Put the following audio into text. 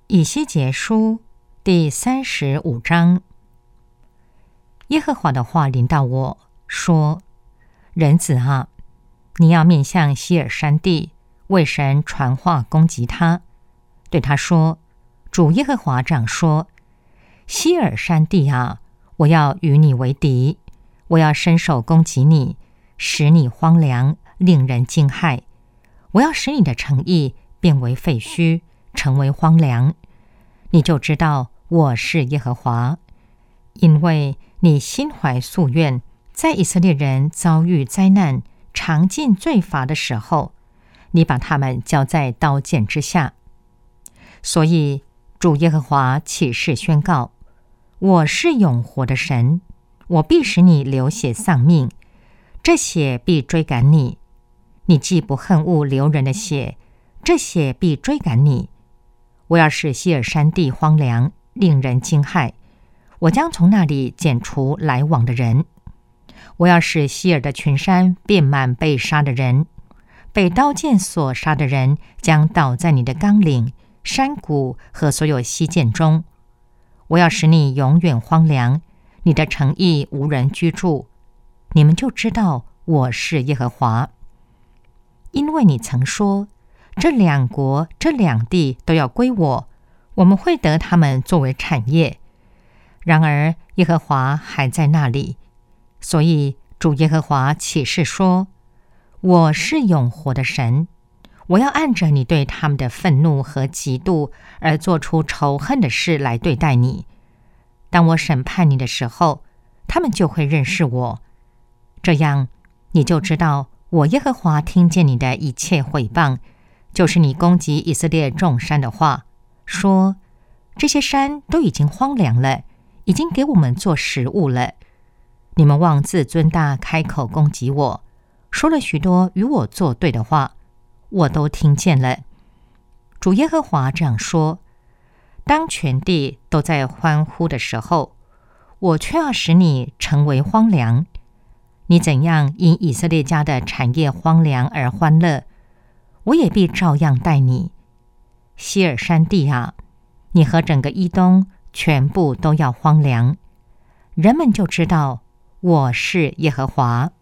以西结书第35章。耶和华的话临到我说：人子啊，你要面向西尔山地，为神传话攻击他，对他说：主耶和华这样说，西尔山地啊，我要与你为敌，我要伸手攻击你，使你荒凉，令人惊骇。我要使你的城邑变为废墟，成为荒凉，你就知道我是耶和华。因为你心怀夙愿，在以色列人遭遇灾难、尝尽罪罚的时候，你把他们交在刀剑之下。所以主耶和华起誓宣告：我是永活的神，我必使你流血丧命，这血必追赶你。你既不恨恶流人的血，这血必追赶你。我要使西尔山地荒凉，令人惊骇。我将从那里剪除来往的人。我要使西尔的群山遍满被杀的人，被刀剑所杀的人将倒在你的冈岭、山谷和所有溪涧中。我要使你永远荒凉，你的城邑无人居住。你们就知道我是耶和华。因为你曾说，这两国、这两地都要归我，我们会得他们作为产业。然而耶和华还在那里，所以主耶和华起誓说：我是永活的神，我要按着你对他们的愤怒和嫉妒而做出仇恨的事来对待你。当我审判你的时候，他们就会认识我。这样你就知道我耶和华听见你的一切毁谤，就是你攻击以色列众山的话，说这些山都已经荒凉了，已经给我们做食物了。你们妄自尊大，开口攻击我，说了许多与我作对的话，我都听见了。主耶和华这样说：当全地都在欢呼的时候，我却要使你成为荒凉。你怎样因以色列家的产业荒凉而欢乐，我也必照样待你。西尔山地啊，你和整个以东全部都要荒凉，人们就知道我是耶和华。